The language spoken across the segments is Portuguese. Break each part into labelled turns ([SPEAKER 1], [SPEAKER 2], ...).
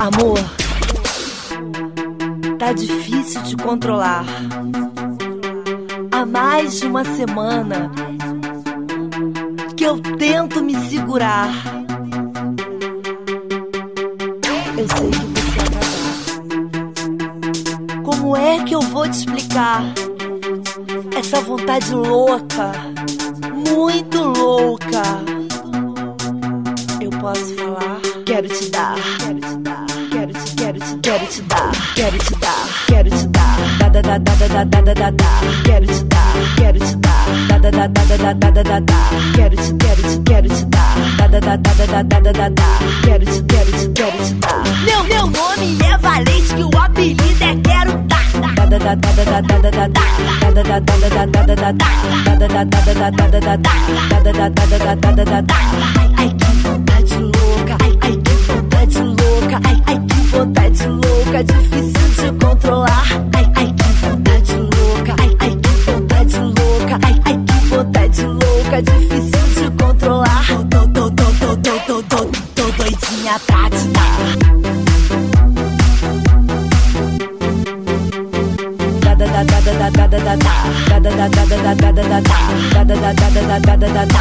[SPEAKER 1] Amor, tá difícil de controlar. Há mais de uma semana que eu tento me segurar. Eu sei que você é casado. Como é que eu vou te explicar essa vontade louca, muito louca? Eu posso falar? Quero te dar, quero te dar, quero te dar, quero te dar, quero te dar, da da da da da da da da, quero te dar, quero te dar, da da da da da da da da, quero te dar, da da da da da da da da, quero te dar. Meu nome é Valente, que o apelido é Quero Dar. Da da da da da da da da, da da da da da da da da, da da da da da da da da, da da da da da da da da. Ai que vontade louca, ai que vontade louca, ai que vontade louca, difícil de controlar. Ai que vontade louca, ai que vontade louca, ai que vontade louca, difícil de controlar. Tô doidinha pra te dar. Da da da da da da da da, da da da da da da da da, da da da da da da da da.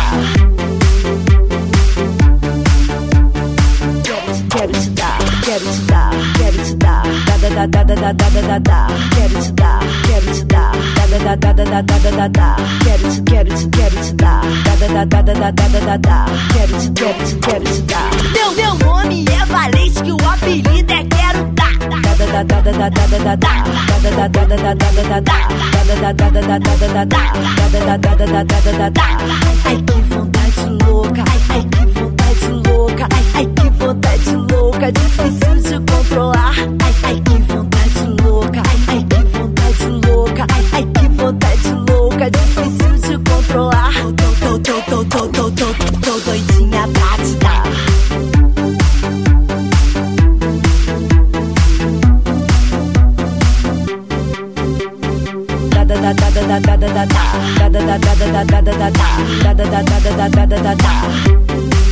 [SPEAKER 1] Quero te dar, quero te dar, quero te dar, da da da da da da da da da, quero te dar, da da da da da da da da da, quero te dar, da da da da da da da da, quero te dar. Meu nome é Valente, que o apelido é Quero Dar. Da da da da da da da da da, da da da da da da da da, da da da da da da da da, da da da da da da da. Ai que vontade louca, ai que vontade louca, ai que vontade louca, difícil de controlar. Ai que vontade louca, ai que vontade louca, ai que vontade louca, difícil de controlar. Tô doidinha pra te dar. Da da da da da da da da, da da da da da da da da, da da da da da da da da.